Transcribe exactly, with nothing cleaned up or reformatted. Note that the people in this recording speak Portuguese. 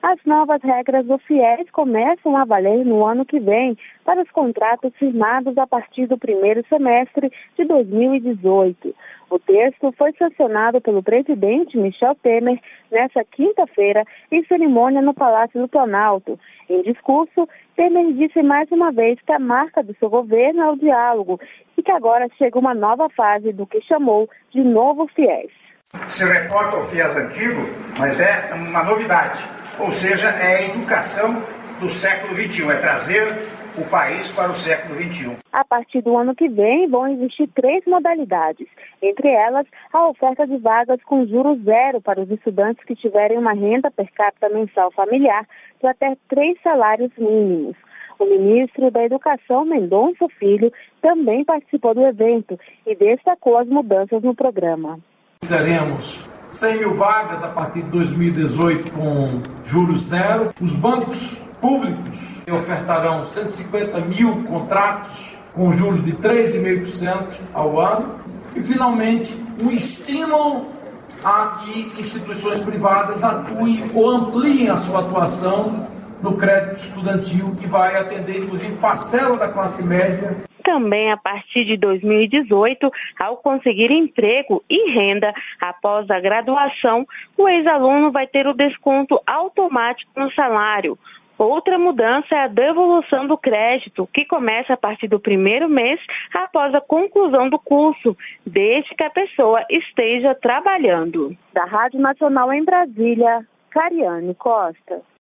As novas regras do FIES começam a valer no ano que vem para os contratos firmados a partir do primeiro semestre de dois mil e dezoito. O texto foi sancionado pelo presidente Michel Temer nesta quinta-feira em cerimônia no Palácio do Planalto. Em discurso, Temer disse mais uma vez que a marca do seu governo é o diálogo e que agora chega uma nova fase do que chamou de novo FIES. Se reporta ao FIES antigo, mas é uma novidade, ou seja, é a educação do século vinte e um, é trazer o país para o século vinte e um. A partir do ano que vem vão existir três modalidades, entre elas a oferta de vagas com juros zero para os estudantes que tiverem uma renda per capita mensal familiar de até três salários mínimos. O ministro da Educação, Mendonça Filho, também participou do evento e destacou as mudanças no programa. Teremos cem mil vagas a partir de dois mil e dezoito com juros zero. Os bancos públicos ofertarão cento e cinquenta mil contratos com juros de três vírgula cinco por cento ao ano. E, finalmente, um estímulo a que instituições privadas atuem ou ampliem a sua atuação no crédito estudantil, que vai atender, inclusive, parcela da classe média. Também a partir de dois mil e dezoito, ao conseguir emprego e renda após a graduação, o ex-aluno vai ter o desconto automático no salário. Outra mudança é a devolução do crédito, que começa a partir do primeiro mês após a conclusão do curso, desde que a pessoa esteja trabalhando. Da Rádio Nacional em Brasília, Cariane Costa.